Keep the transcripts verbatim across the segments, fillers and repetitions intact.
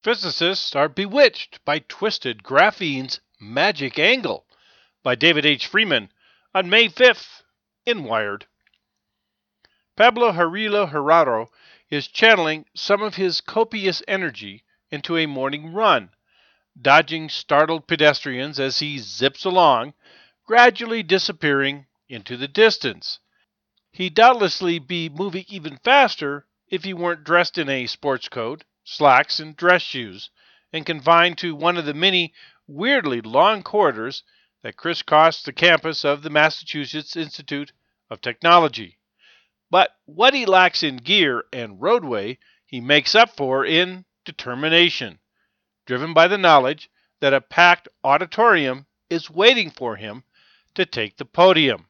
Physicists are bewitched by twisted graphene's magic angle by David H. Freeman on May fifth in Wired. Pablo Harilo Herrero is channeling some of his copious energy into a morning run, dodging startled pedestrians as he zips along, gradually disappearing into the distance. He'd doubtlessly be moving even faster if he weren't dressed in a sports coat, slacks, and dress shoes, and confined to one of the many weirdly long corridors that crisscross the campus of the Massachusetts Institute of Technology. But what he lacks in gear and roadway, he makes up for in determination, driven by the knowledge that a packed auditorium is waiting for him to take the podium.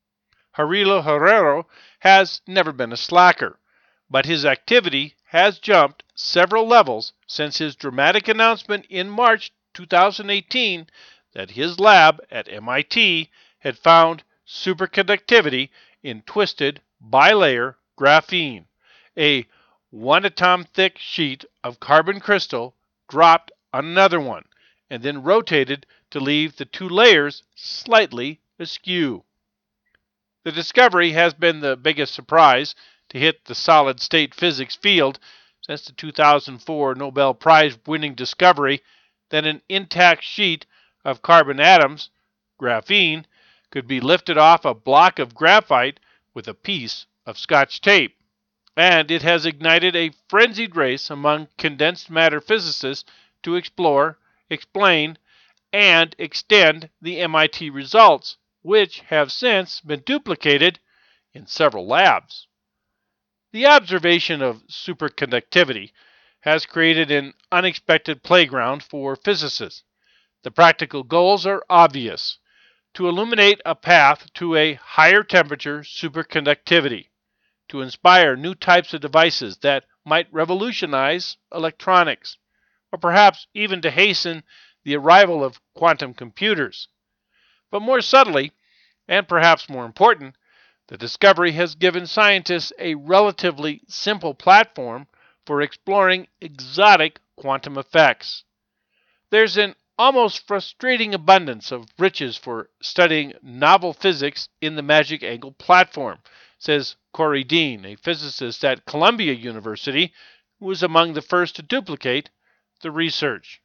Harilo Herrero has never been a slacker, but his activity has jumped several levels since his dramatic announcement in March twenty eighteen that his lab at M I T had found superconductivity in twisted bilayer graphene, a one-atom-thick sheet of carbon crystal dropped on another one, and then rotated to leave the two layers slightly askew. The discovery has been the biggest surprise to hit the solid-state physics field since the two thousand four Nobel Prize-winning discovery that an intact sheet of carbon atoms, graphene, could be lifted off a block of graphite with a piece of Scotch tape. And it has ignited a frenzied race among condensed matter physicists to explore, explain, and extend the M I T results, which have since been duplicated in several labs. The observation of superconductivity has created an unexpected playground for physicists. The practical goals are obvious: to illuminate a path to a higher temperature superconductivity, to inspire new types of devices that might revolutionize electronics, or perhaps even to hasten the arrival of quantum computers. But more subtly, and perhaps more important, the discovery has given scientists a relatively simple platform for exploring exotic quantum effects. There's an almost frustrating abundance of riches for studying novel physics in the Magic Angle platform, says Corey Dean, a physicist at Columbia University, who was among the first to duplicate the research.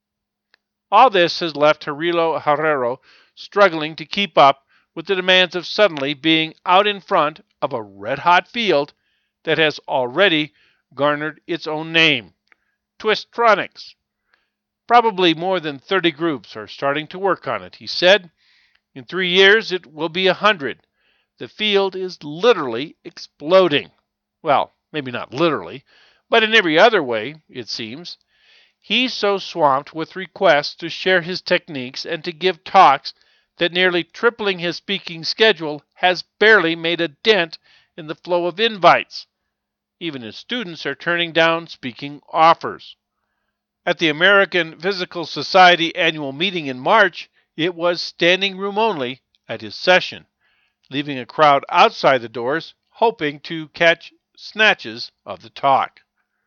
All this has left Harilo Herrero struggling to keep up with the demands of suddenly being out in front of a red-hot field that has already garnered its own name, Twistronics. Probably more than thirty groups are starting to work on it, he said. In three years it will be a hundred. The field is literally exploding. Well, maybe not literally, but in every other way, it seems. He's so swamped with requests to share his techniques and to give talks that nearly tripling his speaking schedule has barely made a dent in the flow of invites. Even his students are turning down speaking offers. At the American Physical Society annual meeting in March, it was standing room only at his session, leaving a crowd outside the doors hoping to catch snatches of the talk.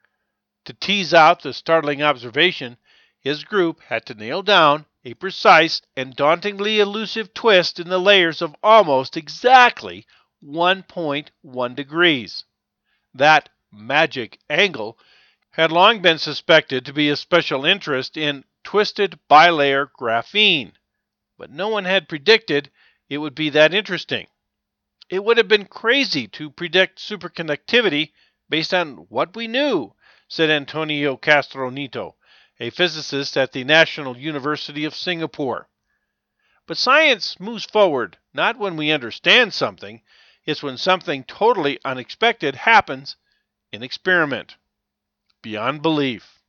To tease out the startling observation, his group had to nail down a precise and dauntingly elusive twist in the layers of almost exactly one point one degrees. That magic angle had long been suspected to be of special interest in twisted bilayer graphene, but no one had predicted it would be that interesting. It would have been crazy to predict superconductivity based on what we knew, said Antonio Castro Neto, a physicist at the National University of Singapore. But science moves forward not when we understand something, it's when something totally unexpected happens in experiment, beyond belief.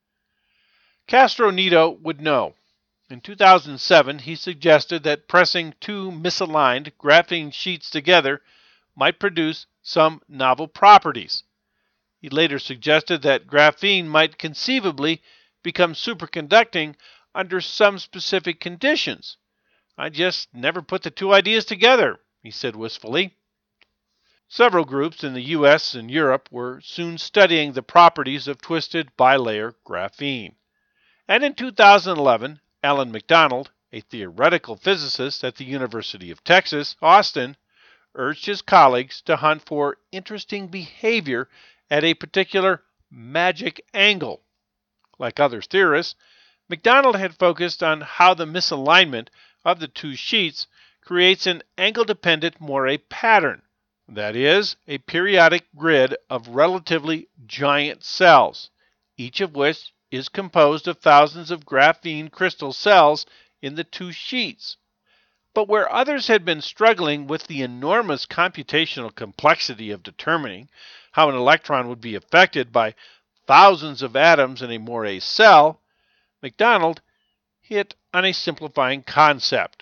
Castro Neto would know. In two thousand seven, he suggested that pressing two misaligned graphene sheets together might produce some novel properties. He later suggested that graphene might conceivably become superconducting under some specific conditions. I just never put the two ideas together, he said wistfully. Several groups in the U S and Europe were soon studying the properties of twisted bilayer graphene. And in two thousand eleven, Alan McDonald, a theoretical physicist at the University of Texas, Austin, urged his colleagues to hunt for interesting behavior at a particular magic angle. Like other theorists, McDonald had focused on how the misalignment of the two sheets creates an angle-dependent moire pattern, that is, a periodic grid of relatively giant cells, each of which is composed of thousands of graphene crystal cells in the two sheets. But where others had been struggling with the enormous computational complexity of determining how an electron would be affected by thousands of atoms in a moire cell, McDonald hit on a simplifying concept.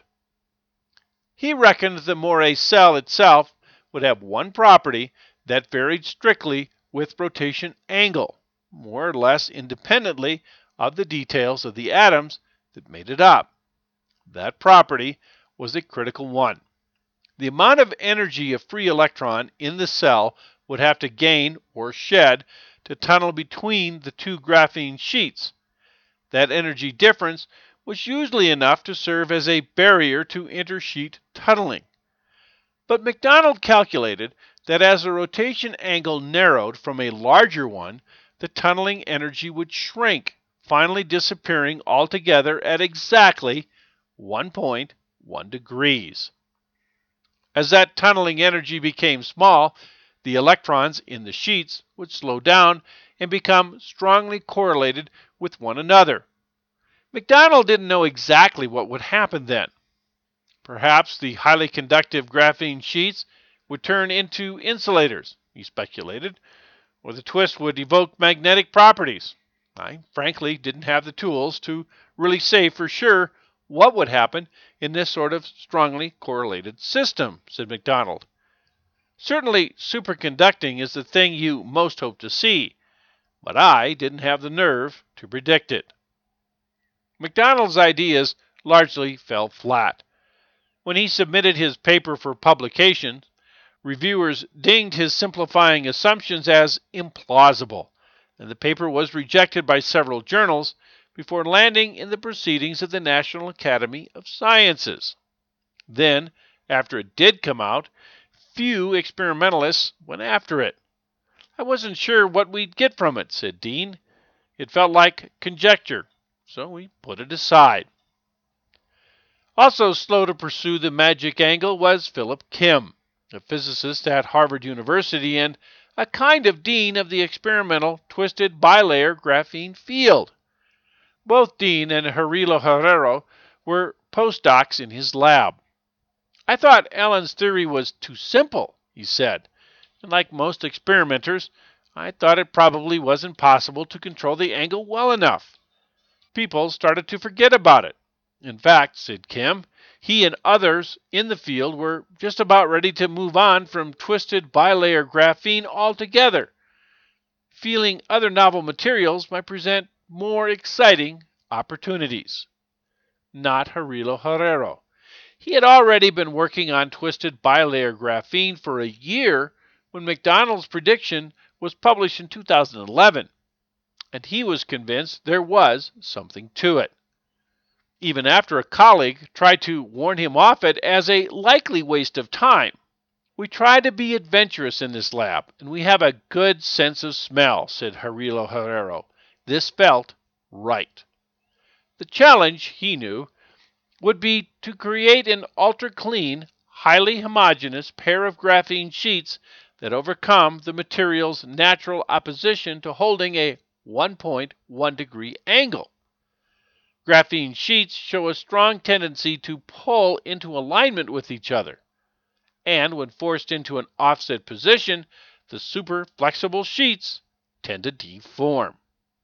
He reckoned the moire cell itself would have one property that varied strictly with rotation angle, more or less independently of the details of the atoms that made it up. That property was a critical one. The amount of energy a free electron in the cell would have to gain or shed to tunnel between the two graphene sheets. That energy difference was usually enough to serve as a barrier to intersheet tunneling. But McDonald calculated that as the rotation angle narrowed from a larger one, the tunneling energy would shrink, finally disappearing altogether at exactly one point one degrees. As that tunneling energy became small, the electrons in the sheets would slow down and become strongly correlated with one another. McDonald didn't know exactly what would happen then. Perhaps the highly conductive graphene sheets would turn into insulators, he speculated, or the twist would evoke magnetic properties. I frankly didn't have the tools to really say for sure what would happen in this sort of strongly correlated system, said McDonald. Certainly superconducting is the thing you most hope to see, but I didn't have the nerve to predict it. McDonald's ideas largely fell flat. When he submitted his paper for publication, reviewers dinged his simplifying assumptions as implausible, and the paper was rejected by several journals before landing in the proceedings of the National Academy of Sciences. Then, after it did come out, few experimentalists went after it. I wasn't sure what we'd get from it, said Dean. It felt like conjecture, so we put it aside. Also slow to pursue the magic angle was Philip Kim, a physicist at Harvard University and a kind of dean of the experimental twisted bilayer graphene field. Both Dean and Cirilo Herrero were postdocs in his lab. I thought Alan's theory was too simple, he said, and like most experimenters, I thought it probably wasn't possible to control the angle well enough. People started to forget about it. In fact, said Kim, he and others in the field were just about ready to move on from twisted bilayer graphene altogether, feeling other novel materials might present more exciting opportunities. Not Cirilo Herrero. He had already been working on twisted bilayer graphene for a year when McDonald's prediction was published in two thousand eleven, and he was convinced there was something to it. Even after a colleague tried to warn him off it as a likely waste of time. We try to be adventurous in this lab, and we have a good sense of smell, said Cirilo Herrero. This felt right. The challenge, he knew, would be to create an ultra-clean, highly homogeneous pair of graphene sheets that overcome the material's natural opposition to holding a one point one degree angle. Graphene sheets show a strong tendency to pull into alignment with each other, and when forced into an offset position, the super flexible sheets tend to deform.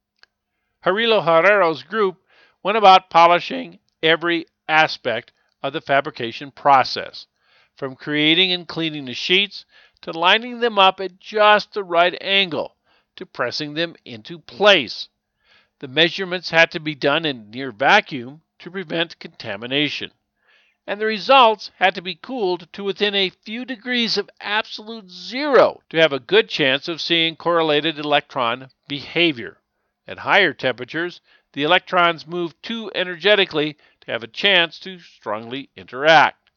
Cirilo Herrero's group went about polishing every aspect of the fabrication process, from creating and cleaning the sheets to lining them up at just the right angle to pressing them into place. The measurements had to be done in near vacuum to prevent contamination. and the results had to be cooled to within a few degrees of absolute zero to have a good chance of seeing correlated electron behavior. At higher temperatures, the electrons move too energetically to have a chance to strongly interact.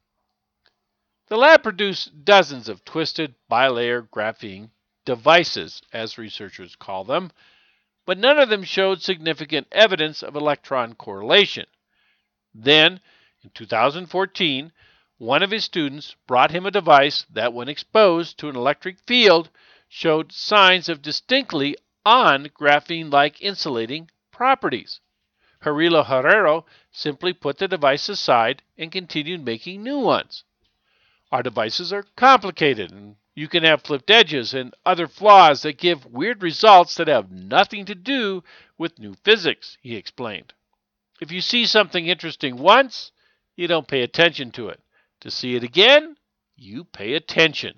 The lab produced dozens of twisted bilayer graphene devices, as researchers call them, but none of them showed significant evidence of electron correlation. Then, in two thousand fourteen, one of his students brought him a device that, when exposed to an electric field, showed signs of distinctly on graphene-like insulating properties. Cirilo Herrero simply put the device aside and continued making new ones. Our devices are complicated, and you can have flipped edges and other flaws that give weird results that have nothing to do with new physics, he explained. If you see something interesting once, you don't pay attention to it. To see it again, you pay attention.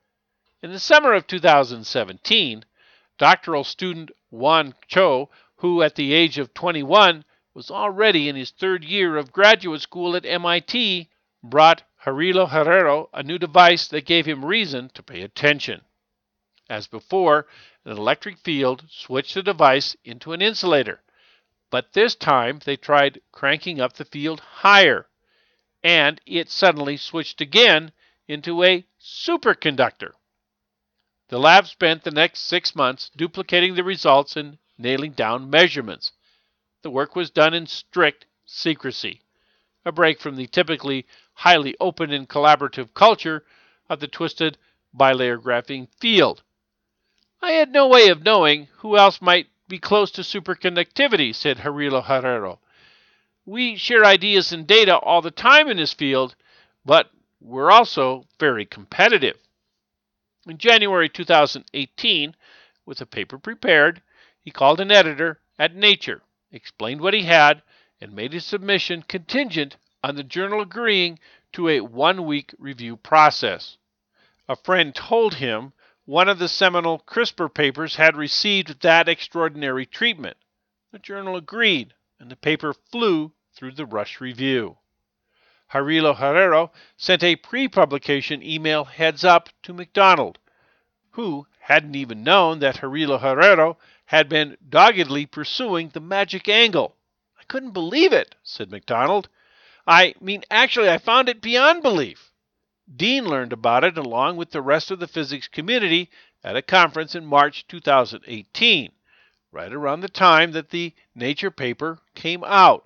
In the summer of two thousand seventeen, doctoral student Juan Cho, who at the age of twenty-one was already in his third year of graduate school at M I T, brought Cirilo Herrero a new device that gave him reason to pay attention. As before, an electric field switched the device into an insulator, but this time they tried cranking up the field higher, and it suddenly switched again into a superconductor. The lab spent the next six months duplicating the results and nailing down measurements. The work was done in strict secrecy, a break from the typically highly open and collaborative culture of the twisted bilayer graphene field. I had no way of knowing who else might be close to superconductivity, said Cirilo Herrero. We share ideas and data all the time in this field, but we're also very competitive. In January two thousand eighteen, with a paper prepared, he called an editor at Nature, explained what he had, and made his submission contingent on the journal agreeing to a one-week review process. A friend told him one of the seminal CRISPR papers had received that extraordinary treatment. The journal agreed, and the paper flew through the rush review. Cirilo Herrero sent a pre-publication email heads-up to McDonald, who hadn't even known that Cirilo Herrero had been doggedly pursuing the magic angle. I couldn't believe it, said McDonald. I mean, actually, I found it beyond belief. Dean learned about it along with the rest of the physics community at a conference in March two thousand eighteen, right around the time that the Nature paper came out.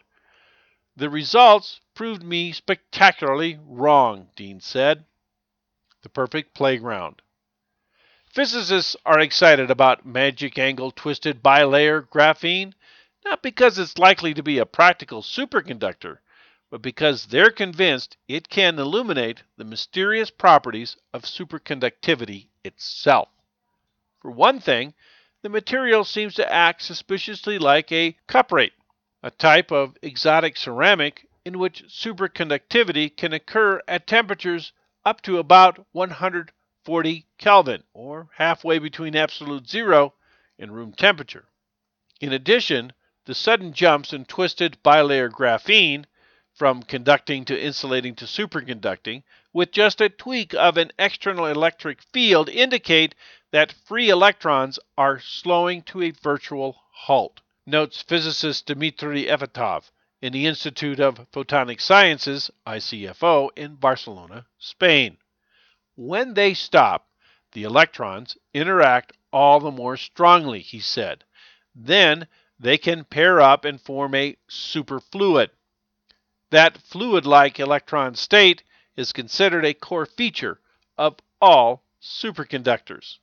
The results proved me spectacularly wrong, Dean said. The perfect playground. Physicists are excited about magic angle twisted bilayer graphene, not because it's likely to be a practical superconductor, but because they're convinced it can illuminate the mysterious properties of superconductivity itself. For one thing, the material seems to act suspiciously like a cuprate, a type of exotic ceramic in which superconductivity can occur at temperatures up to about one hundred forty Kelvin, or halfway between absolute zero and room temperature. In addition, the sudden jumps in twisted bilayer graphene, from conducting to insulating to superconducting, with just a tweak of an external electric field, indicate that free electrons are slowing to a virtual halt, notes physicist Dmitry Efetov in the Institute of Photonic Sciences, I C F O, in Barcelona, Spain. When they stop, the electrons interact all the more strongly, he said. Then they can pair up and form a superfluid. That fluid-like electron state is considered a core feature of all superconductors.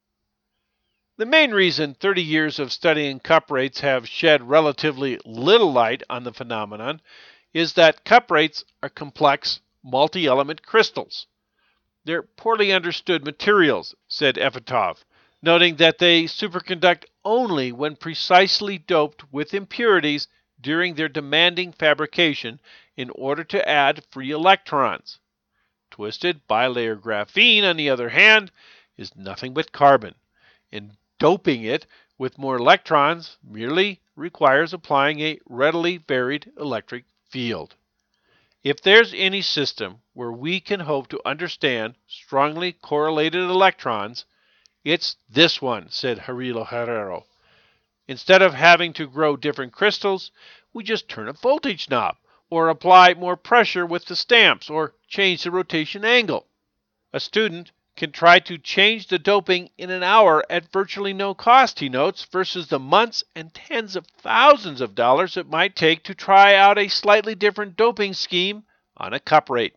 The main reason thirty years of studying cuprates have shed relatively little light on the phenomenon is that cuprates are complex, multi-element crystals. They're poorly understood materials, said Efetov, noting that they superconduct only when precisely doped with impurities during their demanding fabrication in order to add free electrons. Twisted bilayer graphene, on the other hand, is nothing but carbon, and doping it with more electrons merely requires applying a readily varied electric field. If there's any system where we can hope to understand strongly correlated electrons, it's this one, said Cirilo Herrero. Instead of having to grow different crystals, we just turn a voltage knob, or apply more pressure with the stamps, or change the rotation angle. A student can try to change the doping in an hour at virtually no cost, he notes, versus the months and tens of thousands of dollars it might take to try out a slightly different doping scheme on a cup rate.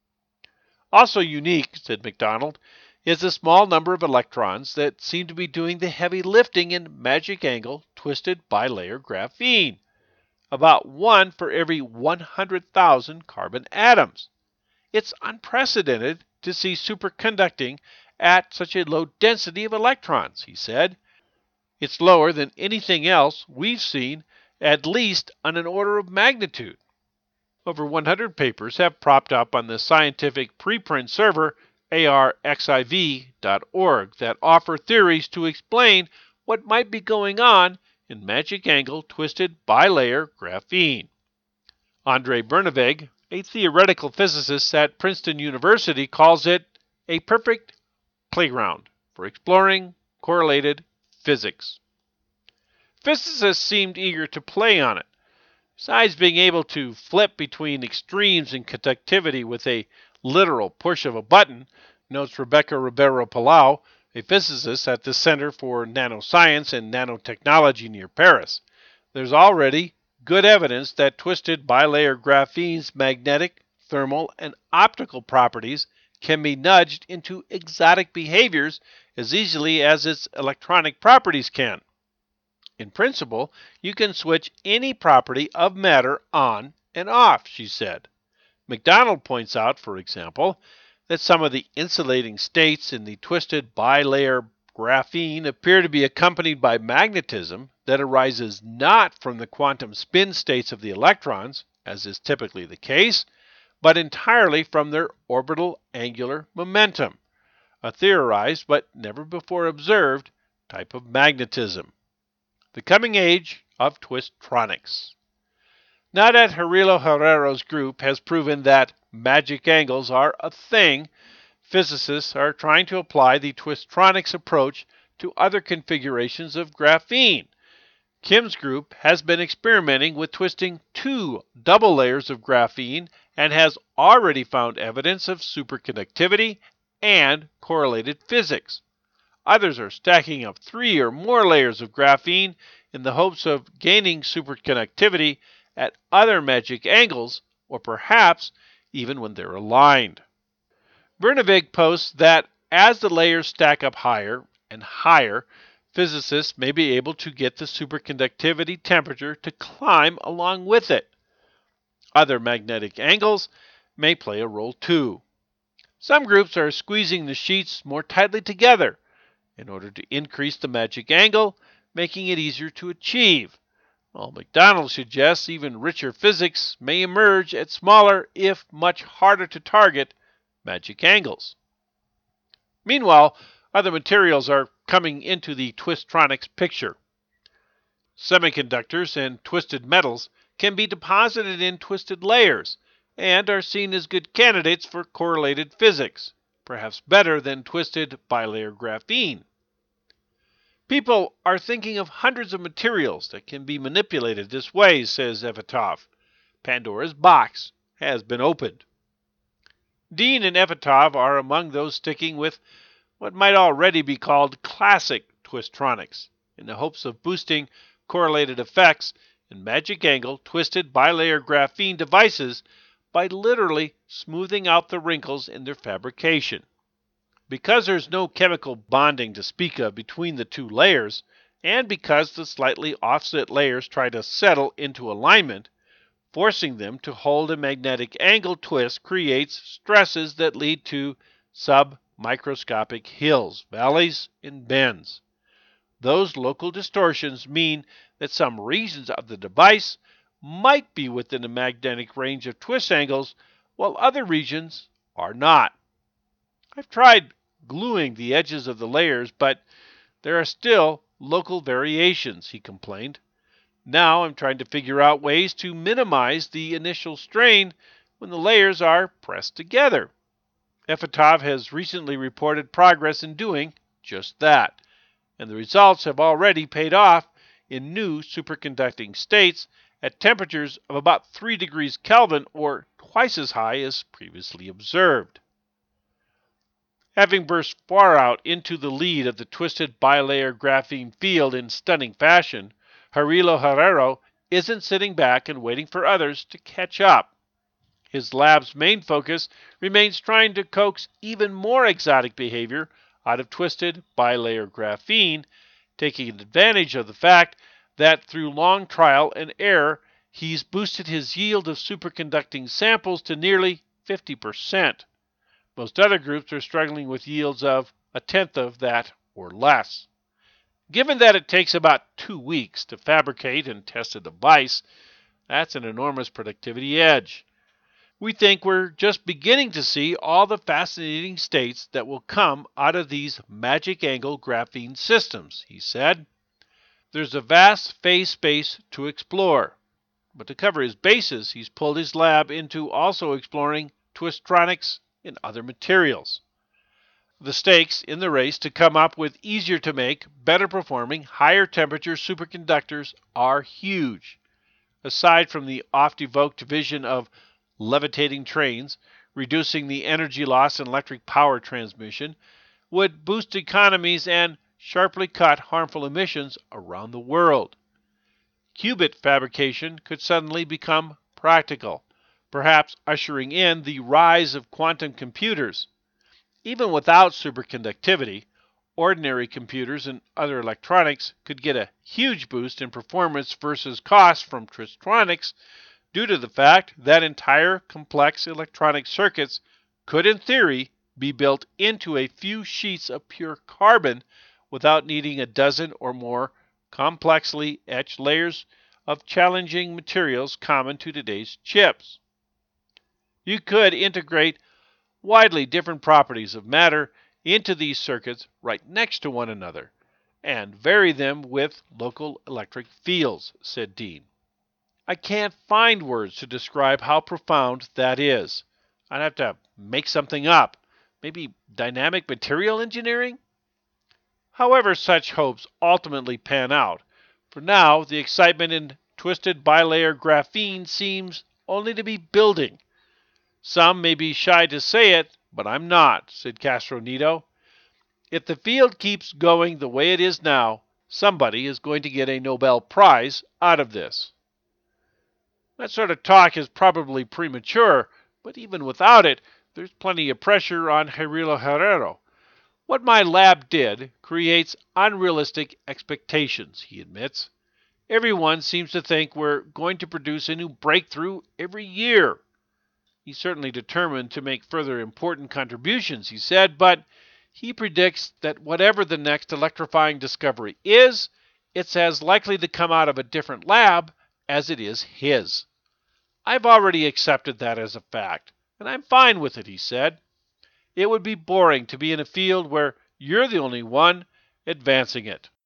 Also unique, said McDonald, is the small number of electrons that seem to be doing the heavy lifting in magic angle twisted bilayer graphene, about one for every one hundred thousand carbon atoms. It's unprecedented to see superconducting at such a low density of electrons, he said. It's lower than anything else we've seen, at least on an order of magnitude. Over one hundred papers have propped up on the scientific preprint server A R X I V dot org that offer theories to explain what might be going on in magic angle twisted bilayer graphene. Andrei Bernavig, a theoretical physicist at Princeton University, calls it a perfect playground for exploring correlated physics. Physicists seemed eager to play on it. Besides being able to flip between extremes in conductivity with a literal push of a button, notes Rebecca Ribeiro Palau, a physicist at the Center for Nanoscience and Nanotechnology near Paris, there's already good evidence that twisted bilayer graphene's magnetic, thermal, and optical properties can be nudged into exotic behaviors as easily as its electronic properties can. In principle, you can switch any property of matter on and off, she said. McDonald points out, for example, that some of the insulating states in the twisted bilayer graphene appear to be accompanied by magnetism that arises not from the quantum spin states of the electrons, as is typically the case, but entirely from their orbital angular momentum, a theorized but never before observed type of magnetism. The coming age of twistronics. Now that Cirilo Herrero's group has proven that magic angles are a thing, physicists are trying to apply the twistronics approach to other configurations of graphene. Kim's group has been experimenting with twisting two double layers of graphene and has already found evidence of superconductivity and correlated physics. Others are stacking up three or more layers of graphene in the hopes of gaining superconductivity at other magic angles, or perhaps even when they're aligned. Bernavig posts that as the layers stack up higher and higher, physicists may be able to get the superconductivity temperature to climb along with it. Other magnetic angles may play a role too. Some groups are squeezing the sheets more tightly together in order to increase the magic angle, making it easier to achieve, while McDonald suggests even richer physics may emerge at smaller, if much harder to target, magic angles. Meanwhile, other materials are coming into the twistronics picture. Semiconductors and twisted metals can be deposited in twisted layers and are seen as good candidates for correlated physics, perhaps better than twisted bilayer graphene. People are thinking of hundreds of materials that can be manipulated this way, says Evitov. Pandora's box has been opened. Dean and Evitov are among those sticking with what might already be called classic twistronics, in the hopes of boosting correlated effects in magic angle twisted bilayer graphene devices by literally smoothing out the wrinkles in their fabrication. Because there's no chemical bonding to speak of between the two layers, and because the slightly offset layers try to settle into alignment, forcing them to hold a magnetic angle twist creates stresses that lead to submicroscopic hills, valleys, and bends. Those local distortions mean that some regions of the device might be within the magnetic range of twist angles, while other regions are not. I've tried gluing the edges of the layers, but there are still local variations, he complained. Now I'm trying to figure out ways to minimize the initial strain when the layers are pressed together. Effatov has recently reported progress in doing just that, and the results have already paid off in new superconducting states at temperatures of about three degrees Kelvin, or twice as high as previously observed. Having burst far out into the lead of the twisted bilayer graphene field in stunning fashion, Harilo Herrero isn't sitting back and waiting for others to catch up. His lab's main focus remains trying to coax even more exotic behavior out of twisted bilayer graphene, taking advantage of the fact that through long trial and error, he's boosted his yield of superconducting samples to nearly fifty percent. Most other groups are struggling with yields of a tenth of that or less. Given that it takes about two weeks to fabricate and test a device, that's an enormous productivity edge. We think we're just beginning to see all the fascinating states that will come out of these magic angle graphene systems, he said. There's a vast phase space to explore, but to cover his bases, he's pulled his lab into also exploring twistronics and other materials. The stakes in the race to come up with easier to make, better performing, higher temperature superconductors are huge. Aside from the oft-evoked vision of levitating trains, reducing the energy loss in electric power transmission would boost economies and sharply cut harmful emissions around the world. Qubit fabrication could suddenly become practical, perhaps ushering in the rise of quantum computers. Even without superconductivity, ordinary computers and other electronics could get a huge boost in performance versus cost from twistronics due to the fact that entire complex electronic circuits could, in theory, be built into a few sheets of pure carbon without needing a dozen or more complexly etched layers of challenging materials common to today's chips. You could integrate widely different properties of matter into these circuits right next to one another and vary them with local electric fields, said Dean. I can't find words to describe how profound that is. I'd have to make something up. Maybe dynamic material engineering? However such hopes ultimately pan out, for now the excitement in twisted bilayer graphene seems only to be building. Some may be shy to say it, but I'm not, said Castronito. If the field keeps going the way it is now, somebody is going to get a Nobel Prize out of this. That sort of talk is probably premature, but even without it, there's plenty of pressure on Harilo Herrero. What my lab did creates unrealistic expectations, he admits. Everyone seems to think we're going to produce a new breakthrough every year. He's certainly determined to make further important contributions, he said, but he predicts that whatever the next electrifying discovery is, it's as likely to come out of a different lab as it is his. I've already accepted that as a fact, and I'm fine with it, he said. It would be boring to be in a field where you're the only one advancing it.